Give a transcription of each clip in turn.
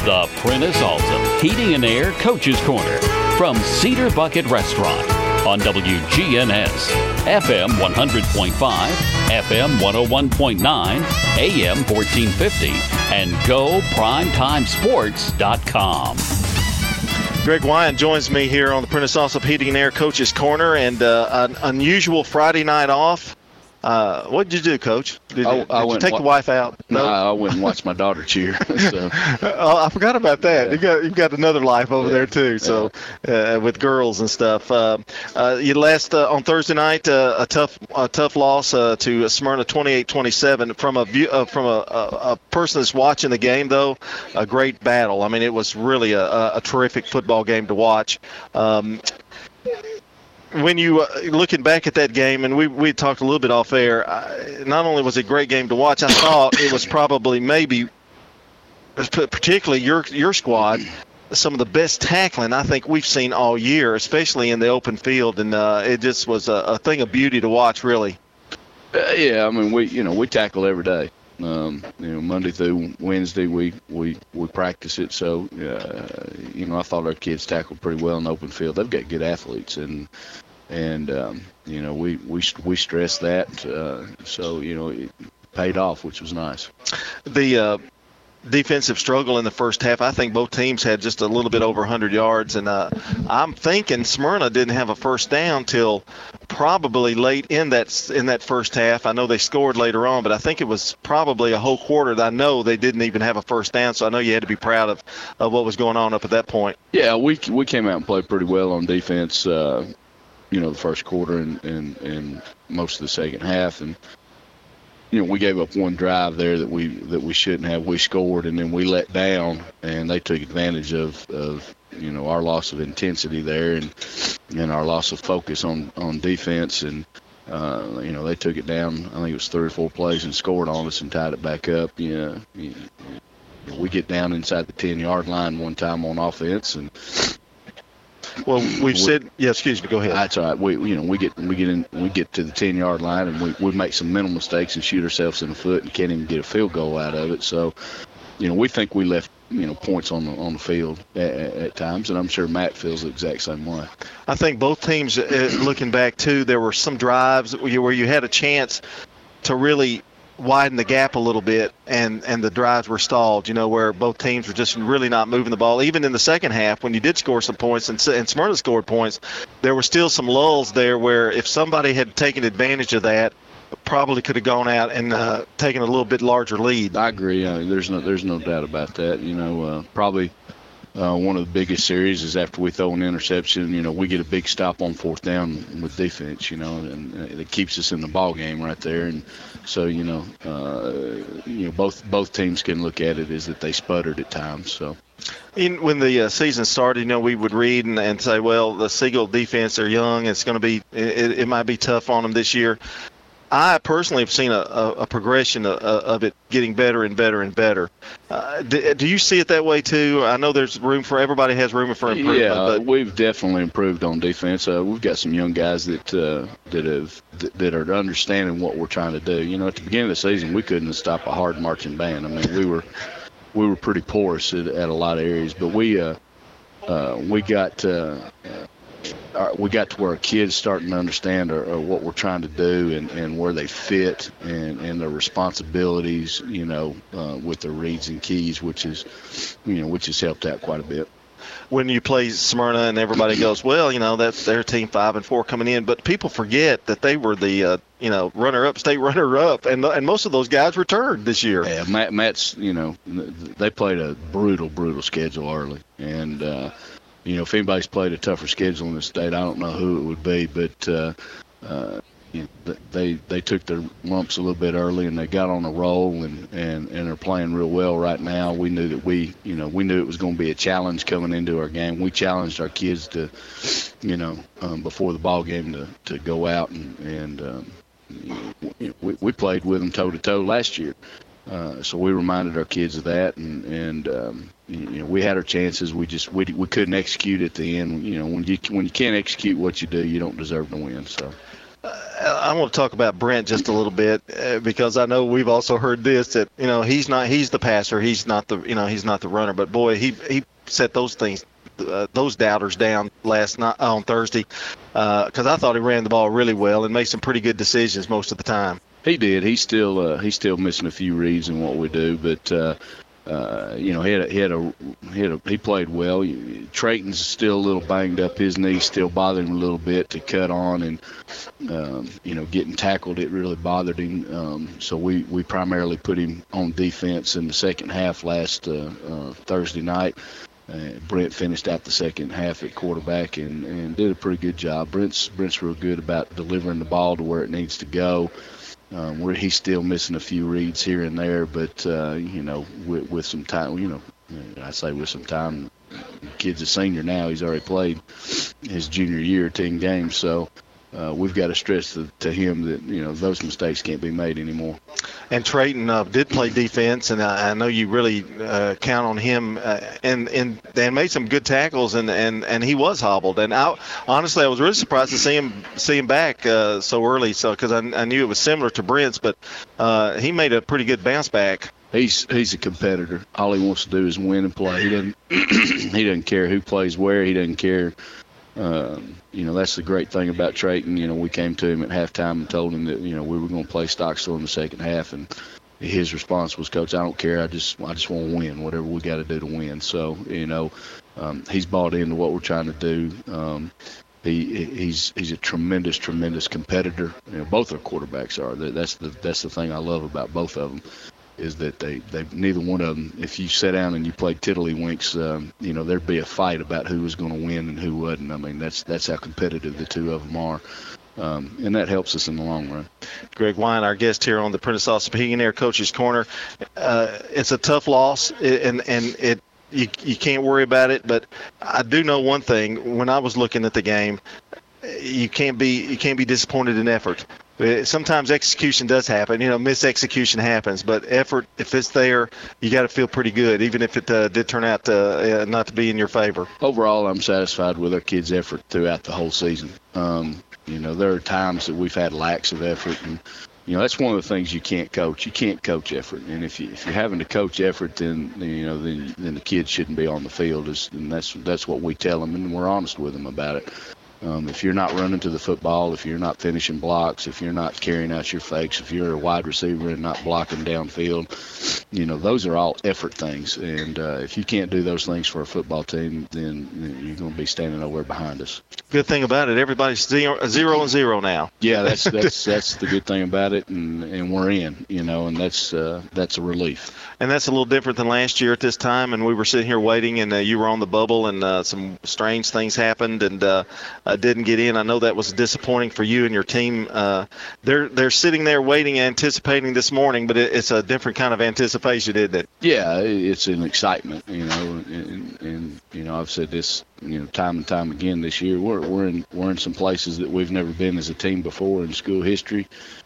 The Prentice Alsop Heating and Air Coach's Corner from Cedar Bucket Restaurant on WGNS, FM 100.5, FM 101.9, AM 1450, and GoPrimetimeSports.com. Greg Wyant joins me here on the Prentice Alsop Heating and Air Coach's Corner, and an unusual Friday night off. What did you do, Coach? Did you take the wife out? No, I went and watched my daughter cheer. So. I forgot about that. Yeah. You've got another life over there too. So with girls and stuff. You last on Thursday night a tough loss to Smyrna 28-27. From a person that's watching the game though, a great battle. I mean, it was really a terrific football game to watch. When you looking back at that game, and we talked a little bit off air, not only was it a great game to watch, I thought it was probably particularly your squad, some of the best tackling I think we've seen all year, especially in the open field, and it just was a thing of beauty to watch, really. Yeah, I mean we tackle every day. Monday through Wednesday we practice it. So I thought our kids tackled pretty well in the open field. They've got good athletes, and we stress that. So it paid off, which was nice. The defensive struggle in the first half, I think both teams had just a little bit over 100 yards, and I'm thinking Smyrna didn't have a first down till probably late in that first half. I know they scored later on, but I think it was probably a whole quarter that I know they didn't even have a first down, so I know you had to be proud of what was going on up at that point. Yeah, we came out and played pretty well on defense, the first quarter and most of the second half, and we gave up one drive there that we shouldn't have. We scored, and then we let down, and they took advantage of our loss of intensity there and our loss of focus on defense. And, they took it down, I think it was 3 or 4 plays, and scored on us and tied it back up. We get down inside the 10-yard line one time on offense, and well, we've said, yeah. Excuse me. Go ahead. That's all right. We get to the 10-yard line, and we make some mental mistakes and shoot ourselves in the foot and can't even get a field goal out of it. So, we think we left points on the field at times, and I'm sure Matt feels the exact same way. I think both teams, looking back too, there were some drives where you had a chance to really widen the gap a little bit, and the drives were stalled, where both teams were just really not moving the ball. Even in the second half, when you did score some points and Smyrna scored points, there were still some lulls there where if somebody had taken advantage of that, probably could have gone out and taken a little bit larger lead. I agree. There's no doubt about that. Probably one of the biggest series is after we throw an interception, we get a big stop on fourth down with defense, and it keeps us in the ball game right there. And so, both teams can look at it as that they sputtered at times. So. When the season started, we would read and say, well, the Siegel defense, they're young. It's going to be, it might be tough on them this year. I personally have seen a progression of it getting better and better and better. Do you see it that way too? I know there's room for everybody has room for improvement. Yeah, but we've definitely improved on defense. We've got some young guys that are understanding what we're trying to do. At the beginning of the season, we couldn't stop a hard marching band. I mean, we were pretty porous at a lot of areas, but we got to where our kids starting to understand what we're trying to do and where they fit and their responsibilities, with their reads and keys, which has helped out quite a bit. When you play Smyrna and everybody goes, well, that's their team 5-4 coming in, but people forget that they were the state runner-up, and most of those guys returned this year. Yeah, Matt's, they played a brutal schedule early, and if anybody's played a tougher schedule in the state, I don't know who it would be, but they took their lumps a little bit early and they got on a roll and are playing real well right now. We knew that we knew it was going to be a challenge coming into our game. We challenged our kids to, before the ball game to go out and we played with them toe to toe last year. So we reminded our kids of that, and we had our chances. We couldn't execute at the end. When you can't execute what you do, you don't deserve to win. So I want to talk about Brent just a little bit because I know we've also heard this that he's the passer, he's not the runner, but boy, he set those doubters down last night on Thursday because I thought he ran the ball really well and made some pretty good decisions most of the time. He did. He's still missing a few reads in what we do, but he played well. Trayton's still a little banged up. His knee's still bothering him a little bit to cut on, and getting tackled, it really bothered him. So we primarily put him on defense in the second half last Thursday night. Brent finished out the second half at quarterback and did a pretty good job. Brent's real good about delivering the ball to where it needs to go. Where he's still missing a few reads here and there, but with some time, I say with some time, the kid's a senior now. He's already played his junior year 10 games, so we've got to stress to him that those mistakes can't be made anymore. And Trayton did play defense, and I know you really count on him, and made some good tackles, and he was hobbled. And honestly, I was really surprised to see him back so early, because I knew it was similar to Brent's, but he made a pretty good bounce back. He's a competitor. All he wants to do is win and play. He doesn't care who plays where. He doesn't care. That's the great thing about Trayton. We came to him at halftime and told him that we were going to play Stockstill in the second half, and his response was, "Coach, I don't care. I just want to win. Whatever we got to do to win." So he's bought into what we're trying to do. He's a tremendous competitor. Both our quarterbacks are. That's the thing I love about both of them. Is that they neither one of them, if you sat down and you played tiddlywinks, there'd be a fight about who was going to win and who wasn't. I mean, that's how competitive the two of them are, and that helps us in the long run. Greg Wine, our guest here on the Prentice Allsup Air Coach's Corner. It's a tough loss, and you can't worry about it, but I do know one thing. When I was looking at the game, you can't be disappointed in effort. Sometimes execution does happen. Mis-execution happens, but effort, if it's there, you got to feel pretty good, even if it did turn out not to be in your favor. Overall, I'm satisfied with our kids' effort throughout the whole season. There are times that we've had lacks of effort, and that's one of the things you can't coach. You can't coach effort, and if you're having to coach effort, then the kids shouldn't be on the field. And that's what we tell them, and we're honest with them about it. If you're not running to the football, if you're not finishing blocks, if you're not carrying out your fakes, if you're a wide receiver and not blocking downfield, those are all effort things. And if you can't do those things for a football team, then you're going to be standing over behind us. Good thing about it, everybody's 0-0 now. Yeah, that's the good thing about it, and we're in, and that's a relief. And that's a little different than last year at this time, and we were sitting here waiting, and you were on the bubble, and some strange things happened, and didn't get in. I know that was disappointing for you and your team. They're sitting there waiting, anticipating this morning, but it's a different kind of anticipation, isn't it? Yeah, it's an excitement, and I've said this, time and time again this year. We're in some places that we've never been as a team before in school history.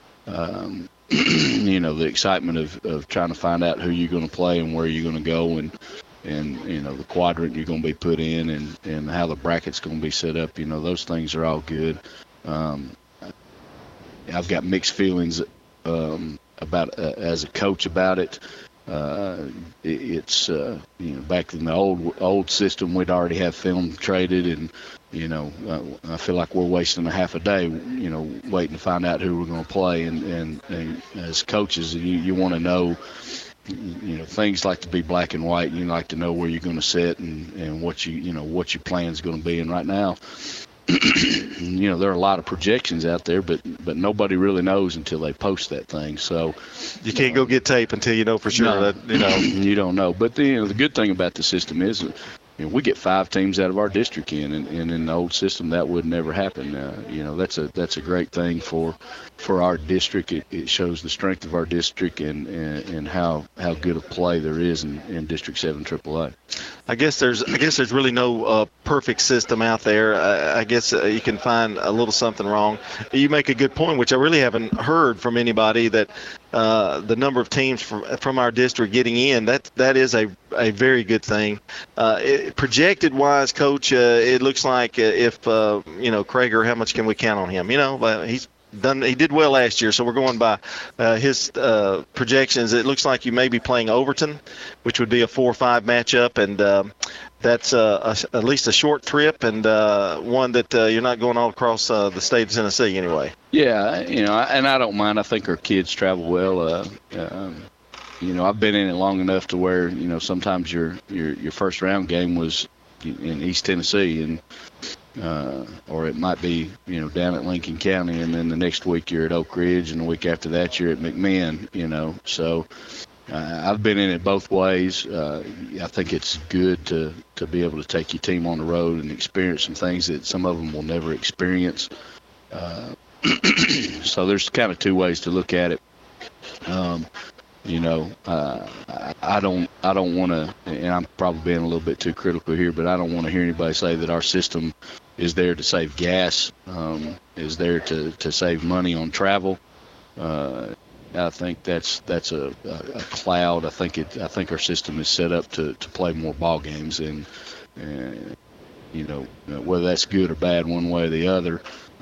The excitement of trying to find out who you're going to play and where you're going to go, and the quadrant you're going to be put in, and how the bracket's going to be set up. Those things are all good. I've got mixed feelings about as a coach about it. It's back in the old system, we'd already have film traded, and I feel like we're wasting a half a day waiting to find out who we're going to play, and as coaches you want to know things like to be black and white. You like to know where you're going to sit and what what your plan is going to be. And right now there are a lot of projections out there, but nobody really knows until they post that thing. So you can't go get tape until you know for sure. You don't know. But the good thing about the system is we get 5 teams out of our district in, and in the old system that would never happen. That's a great thing for our district. It shows the strength of our district and how good a play there is in District 7 AAA. I guess there's really no perfect system out there. I guess you can find a little something wrong. You make a good point, which I really haven't heard from anybody, that the number of teams from our district getting in, that is a very good thing. Projected wise, Coach, it looks like if Krager, how much can we count on him? He did well last year, so we're going by his projections. It looks like you may be playing Overton, which would be a 4-5 matchup, and that's at least a short trip and one that you're not going all across the state of Tennessee anyway. Yeah, and I don't mind. I think our kids travel well. I've been in it long enough to where sometimes your first round game was in East Tennessee, and or it might be down at Lincoln County, and then the next week you're at Oak Ridge, and the week after that you're at McMinn. So I've been in it both ways. I think it's good to be able to take your team on the road and experience some things that some of them will never experience. So there's kind of two ways to look at it. I don't want to, and I'm probably being a little bit too critical here, but I don't want to hear anybody say that our system is there to save gas, is there to save money on travel. I think that's a cloud. I think our system is set up to play more ball games, and whether that's good or bad one way or the other.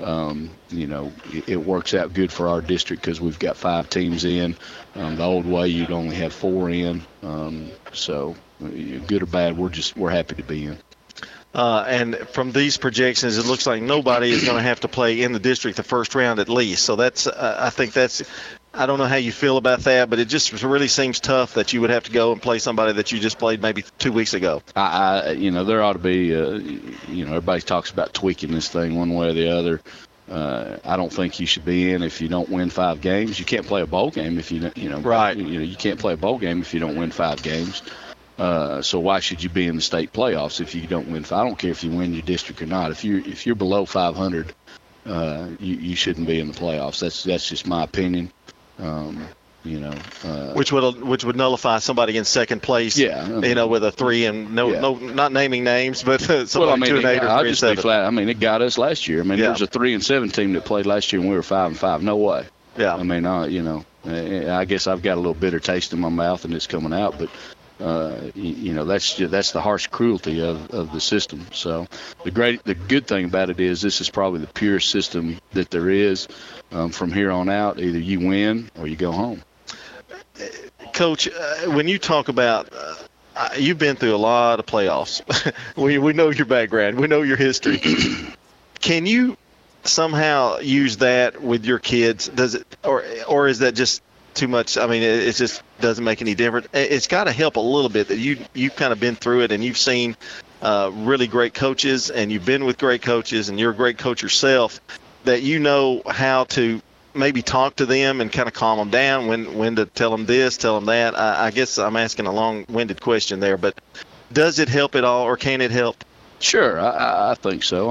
It works out good for our district because we've got 5 teams in. The old way you'd only have 4 in. So good or bad, we're happy to be in. And from these projections, it looks like nobody is going to have to play in the district the first round at least. So that's I don't know how you feel about that, but it just really seems tough that you would have to go and play somebody that you just played maybe 2 weeks ago. There ought to be, everybody talks about tweaking this thing one way or the other. I don't think you should be in if you don't win 5 games. You can't play a bowl game if right. You can't play a bowl game if you don't win 5 games. So why should you be in the state playoffs if you don't win 5? I don't care if you win your district or not. If you're below 500, you shouldn't be in the playoffs. That's just my opinion. Which would nullify somebody in second place. Yeah, with a 3 and no, not naming names, but somebody 2 and 8 or 3 I'll and just 7. be flat. It got us last year. There was a 3 and 7 team that played last year, and we were 5 and 5. No way. Yeah. I guess I've got a little bitter taste in my mouth, and it's coming out, but. That's the harsh cruelty of the system. So the good thing about it is this is probably the purest system that there is. From here on out, either you win or you go home. Coach, when you talk about you've been through a lot of playoffs. we know your background. We know your history. Can you somehow use that with your kids? Does it, or is that just too much? It just doesn't make any difference. It's got to help a little bit that you've kind of been through it and you've seen really great coaches and you've been with great coaches and you're a great coach yourself, that you know how to maybe talk to them and kind of calm them down, when to tell them this, tell them that. I guess I'm asking a long-winded question there, but does it help at all, or can it help? Sure, I think so.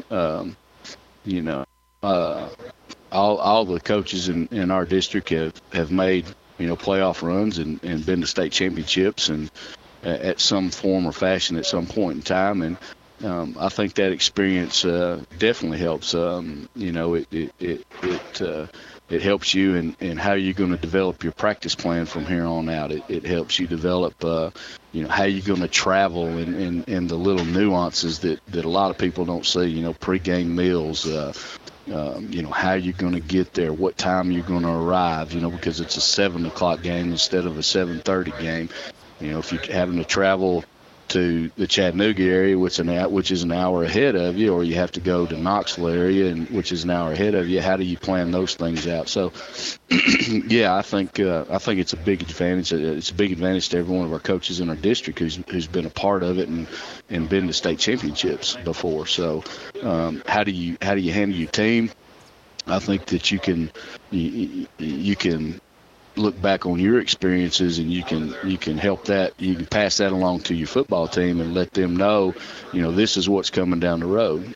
All the coaches in our district have made playoff runs and been to state championships and at some form or fashion at some point in time, and I think that experience definitely helps. It helps you in how you're going to develop your practice plan from here on out. It helps you develop how you're going to travel and the little nuances that a lot of people don't see. Pregame meals. How you're going to get there, what time you're going to arrive, because it's a 7 o'clock game instead of a 7:30 game. If you're having to travel to the Chattanooga area, which is an hour ahead of you, or you have to go to Knoxville area, which is an hour ahead of you, how do you plan those things out? So, yeah, I think it's a big advantage. It's a big advantage to every one of our coaches in our district who's been a part of it and been to state championships before. So, how do you handle your team? I think that you can look back on your experiences and you can help that. You can pass that along to your football team and let them know, this is what's coming down the road.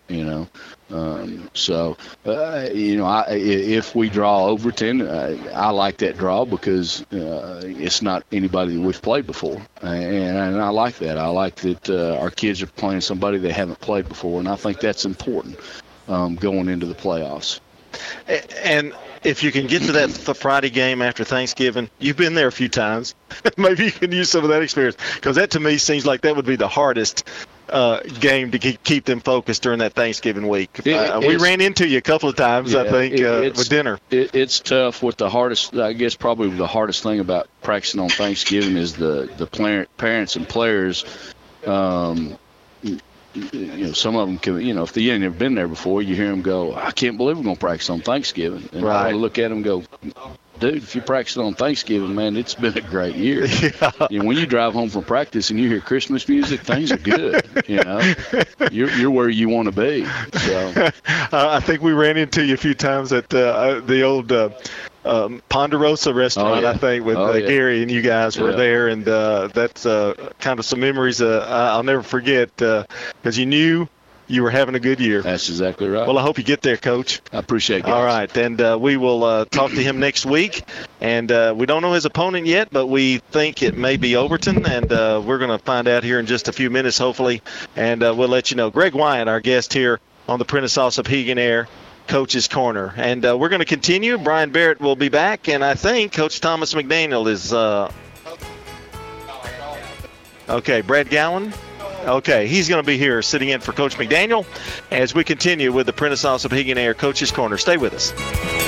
If we draw Overton, I like that draw because it's not anybody that we've played before, and I like that. I like that our kids are playing somebody they haven't played before, and I think that's important going into the playoffs. And if you can get to that Friday game after Thanksgiving, you've been there a few times. Maybe you can use some of that experience, because that to me seems like that would be the hardest game to keep them focused during that Thanksgiving week. We ran into you a couple of times, I think, with dinner. It's tough. With the hardest, I guess, probably the hardest thing about practicing on Thanksgiving is the parents and players. Some of them can, if they ain't never been there before, you hear them go, I can't believe we're going to practice on Thanksgiving. And I look at them and go, dude, if you practice on Thanksgiving, man, it's been a great year. Yeah. When you drive home from practice and you hear Christmas music, things are good. You're where you want to be. So. I think we ran into you a few times at the old Ponderosa restaurant, I think, with Gary, and you guys were there, and that's kind of some memories I'll never forget because you knew you were having a good year. That's exactly right. Well, I hope you get there, Coach. I appreciate it, guys. All right, and we will talk to him next week, and we don't know his opponent yet, but we think it may be Overton, and we're going to find out here in just a few minutes, hopefully, and we'll let you know. Greg Wyatt, our guest here on the Prentice Ossapegan Air Coach's Corner. And we're going to continue. Brian Barrett will be back, and I think Coach Thomas McDaniel is okay, Brad Gowan. Okay, he's going to be here sitting in for Coach McDaniel as we continue with the Prentice Ossapegan Air Coach's Corner. Stay with us.